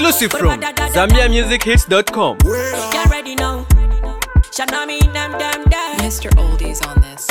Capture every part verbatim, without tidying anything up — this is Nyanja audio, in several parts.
Exclusive from Zambia Music Hits dot com. You ready now? Shanami them them them. Mister Oldies on this.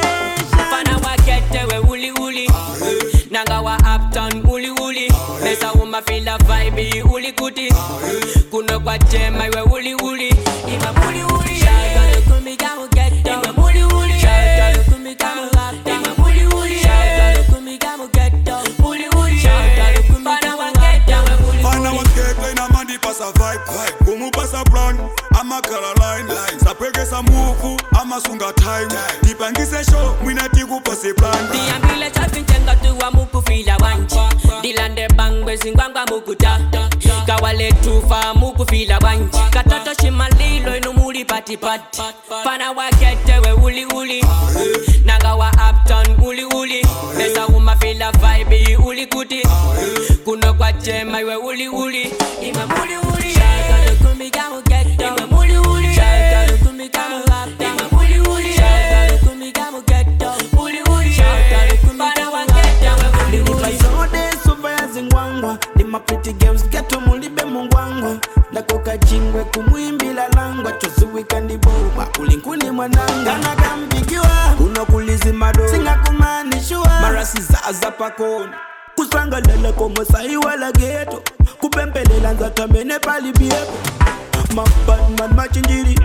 Fana wa kete we uli uli. Nanga wa uptown uli uli. Mesa uma feel a vibe uli kuti. Kuno kwa jema we uli uli. Ima uli uli. Shaka kumi gamu ghetto. Ima uli uli. Shaka kumi gamu uptown. Ima uli uli. Shaka kumi gamu ghetto. Uli uli. Shaka kumi gamu uptown. Fana wa kete na mandi pasa vibe. Kumu pasa plan. Ama Caroline. Sapege sa move. Ama sunga time. Dipangise show. Mwina tiku pase plan. Diambile chafintenga tuwa muku fila wanchi. Dilande bangwe zingwangwa muku ta. Kawale tufa muku fila wanchi. Katoto shimalilo inu muli pati pati. Fana wakete we uli uli. Naga wa uptown uli uli. Mesa uma fila vibe uli kuti. Kuno kwa jema we uli uli. Ima muli uli. Shaka lukumi gamu ghetto. Ima muli uli. Shaka lukumi gamu uptown. Ima muli uli. Shaka lukumi gamu ghetto. Uli uli. Shaka lukumi gamu uptown. Uli uli. Zode suva ya zingwangwa. Ni ma pretty girls geto mulibe mungwangwa. Nakoka jingwe kumwimbila langwa. Chozuwi kandiboba ulinkuni mwananga. Nagambigiwa unokulizi mado. Singa kumanishua marasi zaza pakoni. Kusanga lele komo sahi wala geto. Kupempelela nzatamene pali biepo. Mabadman machinjiri.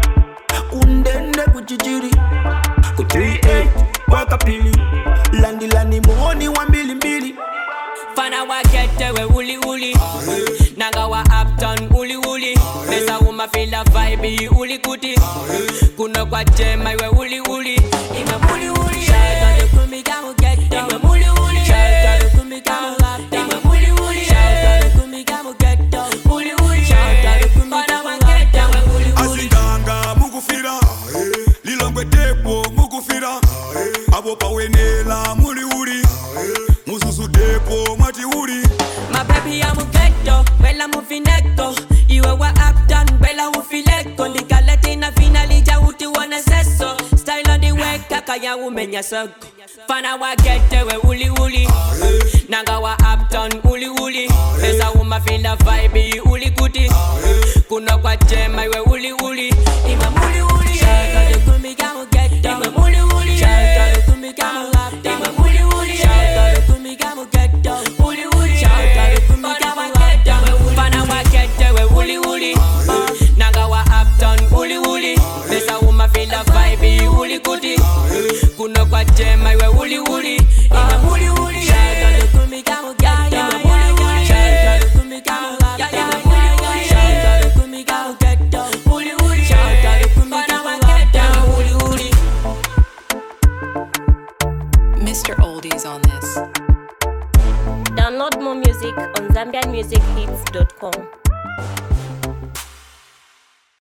Kundende kuchichiri. Ku three eight waka pili. Landi lani muoni wa mbili mbili. Fana wa kete we uli uli. Nanga wa uptown uli uli. Mesa uma fila vibe uli kuti. Kuno kwa jema we uli uli. Ima muli uli. Shaka lukumi gamu ghetto. Ima muli uli. Shaka lukumi gamu uptown. Ima muli uli. Shaka lukumi gamu ghetto. Uli uli. Shaka lukumi gamu ghetto. Uli uli. Asinganga mukufira. Lilongwe depo mukufira. Abo pawenela muli uli. Mususu depo mati uli. My baby I'm a ghetto, bella mufinecto. You are what uptown, bella ufilecto. Ndika latina finally ja uti wana seso. Style on the way, kaka ya umenya soko. Fana wa ghetto we uli uli. Nanga wa uptown uli uli. Pesa uma fila vibe uli kuti. Kuno kwa jema we uli uli. Ima muli uli. Shaka lukumi gamu ghetto. Ima muli uli. Shaka lukumi gamu uptown. Ima muli uli. Shaka lukumi gamu ghetto. Uli uli. Shaka lukumi gamu uptown. Fana wa ghetto we uli uli. Nanga wa uptown uli uli. Pesa uma fila vibe uli kuti. Kuno kwa jema we uli uli. Ima muli uli. Shaka lukumi gamu ghetto. Ima muli uli. Shaka lukumi gamu uptown. Ima muli uli. Shaka lukumi gamu ghetto. Uli uli. Shaka lukumi gamu uptown. Uli uli. Mister Oldies on this. Download more music on Zambian Music Hits dot com.